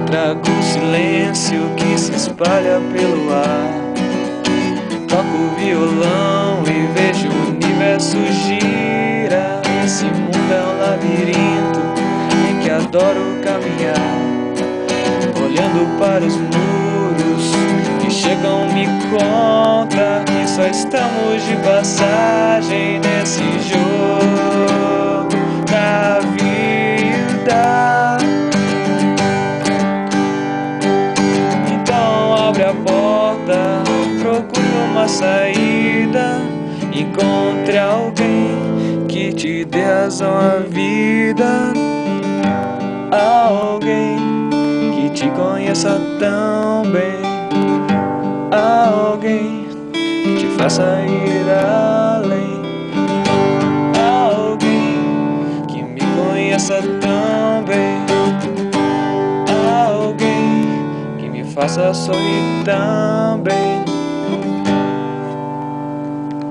trago o silêncio que se espalha pelo ar. Toco o violão e vejo o universo gira. Esse mundo é um labirinto em que adoro caminhar, olhando para os muros que chegam me conta que só estamos de passagem nesse jogo da vida. Então abre a porta, procure uma saída, encontre alguém que te dê razão à vida, alguém que te conheça tão bem, alguém que te faça ir além, alguém que me conheça tão bem, alguém que me faça sorrir também.